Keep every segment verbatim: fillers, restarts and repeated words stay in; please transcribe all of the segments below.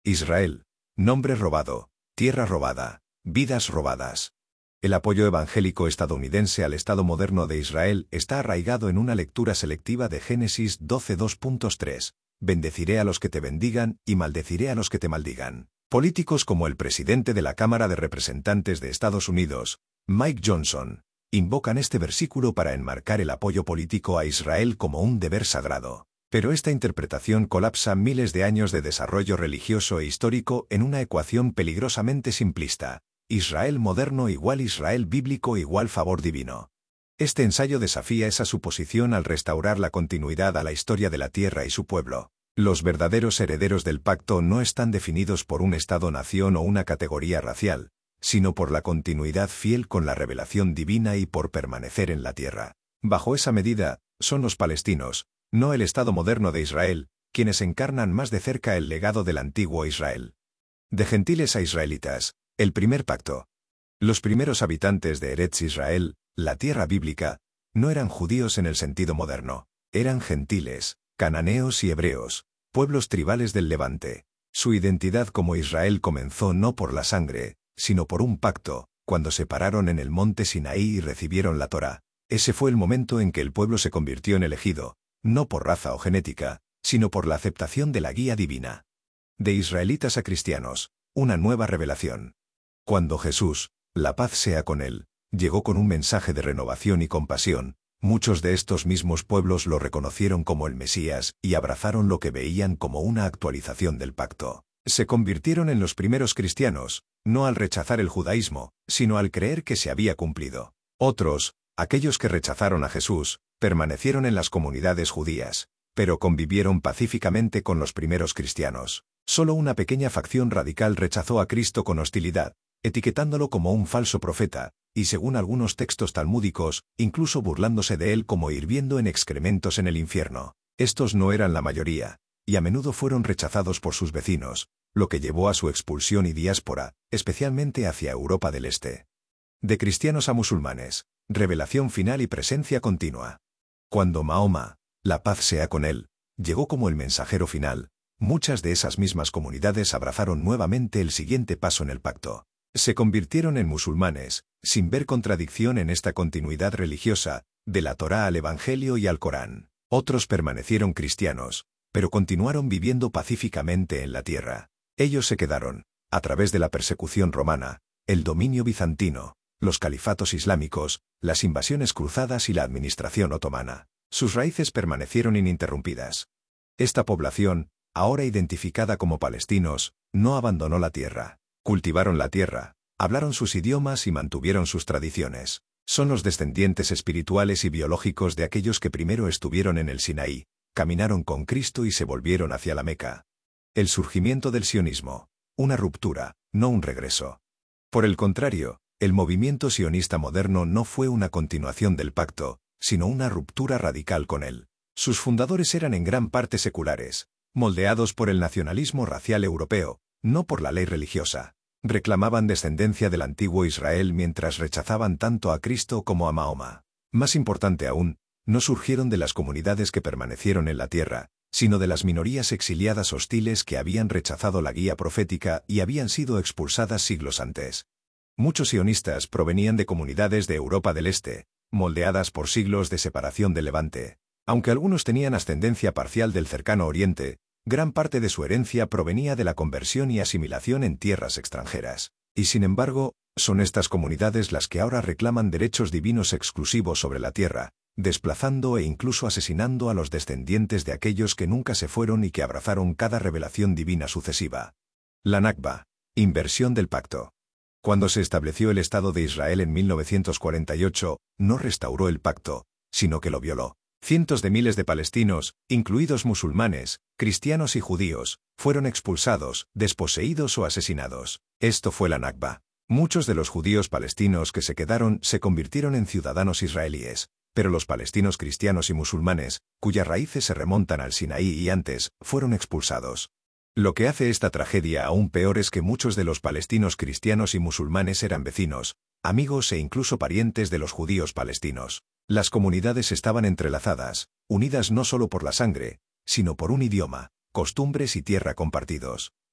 Israel. Nombre robado. Tierra robada. Vidas robadas. El apoyo evangélico estadounidense al Estado moderno de Israel está arraigado en una lectura selectiva de Génesis doce dos punto tres. Bendeciré a los que te bendigan y maldeciré a los que te maldigan. Políticos como el presidente de la Cámara de Representantes de Estados Unidos, Mike Johnson, invocan este versículo para enmarcar el apoyo político a Israel como un deber sagrado. Pero esta interpretación colapsa miles de años de desarrollo religioso e histórico en una ecuación peligrosamente simplista. Israel moderno igual Israel bíblico igual favor divino. Este ensayo desafía esa suposición al restaurar la continuidad a la historia de la tierra y su pueblo. Los verdaderos herederos del pacto no están definidos por un Estado-nación o una categoría racial, sino por la continuidad fiel con la revelación divina y por permanecer en la tierra. Bajo esa medida, son los palestinos, no el Estado moderno de Israel, quienes encarnan más de cerca el legado del antiguo Israel. De gentiles a israelitas. El primer pacto. Los primeros habitantes de Eretz Israel, la tierra bíblica, no eran judíos en el sentido moderno, eran gentiles, cananeos y hebreos, pueblos tribales del Levante. Su identidad como Israel comenzó no por la sangre, sino por un pacto, cuando se pararon en el monte Sinaí y recibieron la Torá. Ese fue el momento en que el pueblo se convirtió en elegido, no por raza o genética, sino por la aceptación de la guía divina. De israelitas a cristianos, una nueva revelación. Cuando Jesús, la paz sea con él, llegó con un mensaje de renovación y compasión, muchos de estos mismos pueblos lo reconocieron como el Mesías y abrazaron lo que veían como una actualización del pacto. Se convirtieron en los primeros cristianos, no al rechazar el judaísmo, sino al creer que se había cumplido. Otros, aquellos que rechazaron a Jesús, permanecieron en las comunidades judías, pero convivieron pacíficamente con los primeros cristianos. Solo una pequeña facción radical rechazó a Cristo con hostilidad, etiquetándolo como un falso profeta, y según algunos textos talmúdicos, incluso burlándose de él como hirviendo en excrementos en el infierno. Estos no eran la mayoría, y a menudo fueron rechazados por sus vecinos, lo que llevó a su expulsión y diáspora, especialmente hacia Europa del Este. De cristianos a musulmanes, revelación final y presencia continua. Cuando Mahoma, la paz sea con él, llegó como el mensajero final, muchas de esas mismas comunidades abrazaron nuevamente el siguiente paso en el pacto. Se convirtieron en musulmanes, sin ver contradicción en esta continuidad religiosa, de la Torá al Evangelio y al Corán. Otros permanecieron cristianos, pero continuaron viviendo pacíficamente en la tierra. Ellos se quedaron, a través de la persecución romana, el dominio bizantino, los califatos islámicos, las invasiones cruzadas y la administración otomana. Sus raíces permanecieron ininterrumpidas. Esta población, ahora identificada como palestinos, no abandonó la tierra. Cultivaron la tierra, hablaron sus idiomas y mantuvieron sus tradiciones. Son los descendientes espirituales y biológicos de aquellos que primero estuvieron en el Sinaí, caminaron con Cristo y se volvieron hacia la Meca. El surgimiento del sionismo, una ruptura, no un regreso. Por el contrario, el movimiento sionista moderno no fue una continuación del pacto, sino una ruptura radical con él. Sus fundadores eran en gran parte seculares, moldeados por el nacionalismo racial europeo, no por la ley religiosa. Reclamaban descendencia del antiguo Israel mientras rechazaban tanto a Cristo como a Mahoma. Más importante aún, no surgieron de las comunidades que permanecieron en la tierra, sino de las minorías exiliadas hostiles que habían rechazado la guía profética y habían sido expulsadas siglos antes. Muchos sionistas provenían de comunidades de Europa del Este, moldeadas por siglos de separación del Levante. Aunque algunos tenían ascendencia parcial del cercano Oriente, gran parte de su herencia provenía de la conversión y asimilación en tierras extranjeras. Y sin embargo, son estas comunidades las que ahora reclaman derechos divinos exclusivos sobre la tierra, desplazando e incluso asesinando a los descendientes de aquellos que nunca se fueron y que abrazaron cada revelación divina sucesiva. La Nakba, inversión del pacto. Cuando se estableció el Estado de Israel en mil novecientos cuarenta y ocho, no restauró el pacto, sino que lo violó. Cientos de miles de palestinos, incluidos musulmanes, cristianos y judíos, fueron expulsados, desposeídos o asesinados. Esto fue la Nakba. Muchos de los judíos palestinos que se quedaron se convirtieron en ciudadanos israelíes, pero los palestinos cristianos y musulmanes, cuyas raíces se remontan al Sinaí y antes, fueron expulsados. Lo que hace esta tragedia aún peor es que muchos de los palestinos cristianos y musulmanes eran vecinos, amigos e incluso parientes de los judíos palestinos. Las comunidades estaban entrelazadas, unidas no solo por la sangre, sino por un idioma, costumbres y tierra compartidos.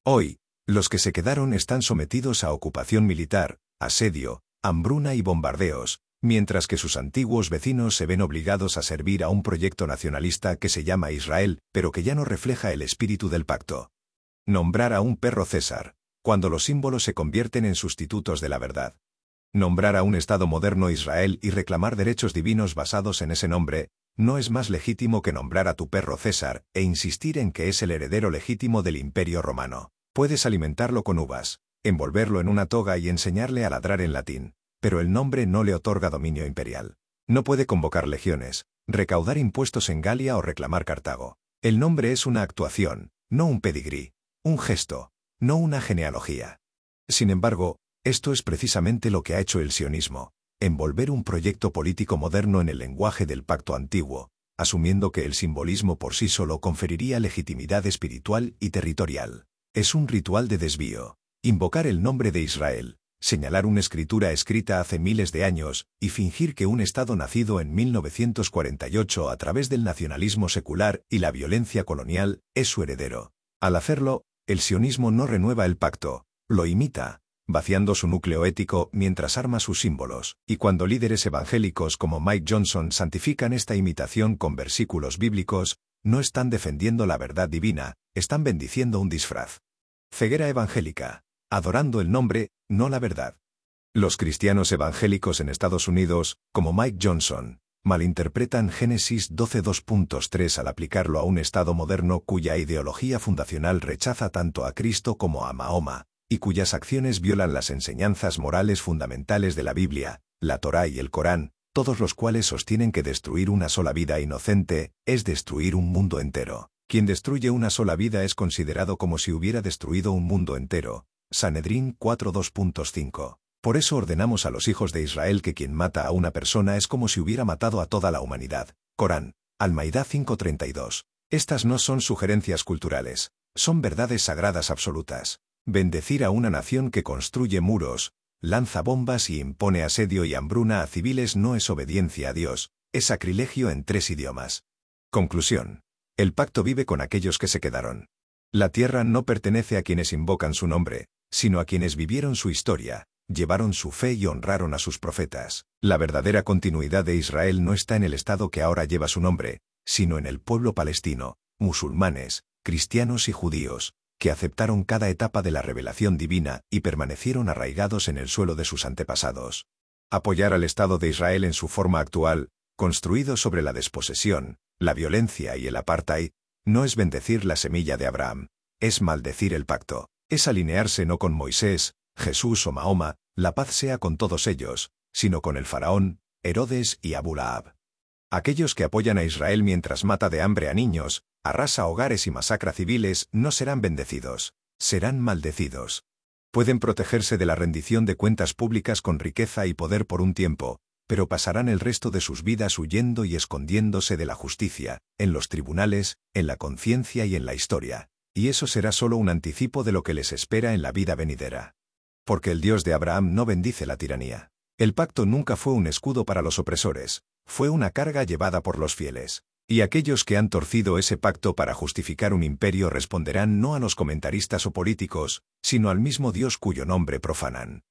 Hoy, los que se quedaron están sometidos a ocupación militar, asedio, hambruna y bombardeos, mientras que sus antiguos vecinos se ven obligados a servir a un proyecto nacionalista que se llama Israel, pero que ya no refleja el espíritu del pacto. Nombrar a un perro César, cuando los símbolos se convierten en sustitutos de la verdad. Nombrar a un Estado moderno Israel y reclamar derechos divinos basados en ese nombre, no es más legítimo que nombrar a tu perro César e insistir en que es el heredero legítimo del Imperio Romano. Puedes alimentarlo con uvas, envolverlo en una toga y enseñarle a ladrar en latín, pero el nombre no le otorga dominio imperial. No puede convocar legiones, recaudar impuestos en Galia o reclamar Cartago. El nombre es una actuación, no un pedigrí, un gesto, no una genealogía. Sin embargo, esto es precisamente lo que ha hecho el sionismo, envolver un proyecto político moderno en el lenguaje del pacto antiguo, asumiendo que el simbolismo por sí solo conferiría legitimidad espiritual y territorial. Es un ritual de desvío, invocar el nombre de Israel, señalar una escritura escrita hace miles de años y fingir que un Estado nacido en mil novecientos cuarenta y ocho a través del nacionalismo secular y la violencia colonial es su heredero. Al hacerlo, el sionismo no renueva el pacto, lo imita, vaciando su núcleo ético mientras arma sus símbolos, y cuando líderes evangélicos como Mike Johnson santifican esta imitación con versículos bíblicos, no están defendiendo la verdad divina, están bendiciendo un disfraz. Ceguera evangélica, adorando el nombre, no la verdad. Los cristianos evangélicos en Estados Unidos, como Mike Johnson, malinterpretan Génesis doce dos punto tres al aplicarlo a un Estado moderno cuya ideología fundacional rechaza tanto a Cristo como a Mahoma, y cuyas acciones violan las enseñanzas morales fundamentales de la Biblia, la Torá y el Corán, todos los cuales sostienen que destruir una sola vida inocente es destruir un mundo entero. Quien destruye una sola vida es considerado como si hubiera destruido un mundo entero. Sanedrín cuatro dos punto cinco. Por eso ordenamos a los hijos de Israel que quien mata a una persona es como si hubiera matado a toda la humanidad. Corán, Al-Maidá cinco treinta y dos. Estas no son sugerencias culturales, son verdades sagradas absolutas. Bendecir a una nación que construye muros, lanza bombas y impone asedio y hambruna a civiles no es obediencia a Dios, es sacrilegio en tres idiomas. Conclusión. El pacto vive con aquellos que se quedaron. La tierra no pertenece a quienes invocan su nombre, sino a quienes vivieron su historia, llevaron su fe y honraron a sus profetas. La verdadera continuidad de Israel no está en el Estado que ahora lleva su nombre, sino en el pueblo palestino, musulmanes, cristianos y judíos, que aceptaron cada etapa de la revelación divina y permanecieron arraigados en el suelo de sus antepasados. Apoyar al Estado de Israel en su forma actual, construido sobre la desposesión, la violencia y el apartheid, no es bendecir la semilla de Abraham, es maldecir el pacto, es alinearse no con Moisés, Jesús o Mahoma, la paz sea con todos ellos, sino con el faraón, Herodes y Abu Lahab. Aquellos que apoyan a Israel mientras mata de hambre a niños, arrasa hogares y masacra civiles no serán bendecidos, serán maldecidos. Pueden protegerse de la rendición de cuentas públicas con riqueza y poder por un tiempo, pero pasarán el resto de sus vidas huyendo y escondiéndose de la justicia, en los tribunales, en la conciencia y en la historia, y eso será solo un anticipo de lo que les espera en la vida venidera. Porque el Dios de Abraham no bendice la tiranía. El pacto nunca fue un escudo para los opresores, fue una carga llevada por los fieles. Y aquellos que han torcido ese pacto para justificar un imperio responderán no a los comentaristas o políticos, sino al mismo Dios cuyo nombre profanan.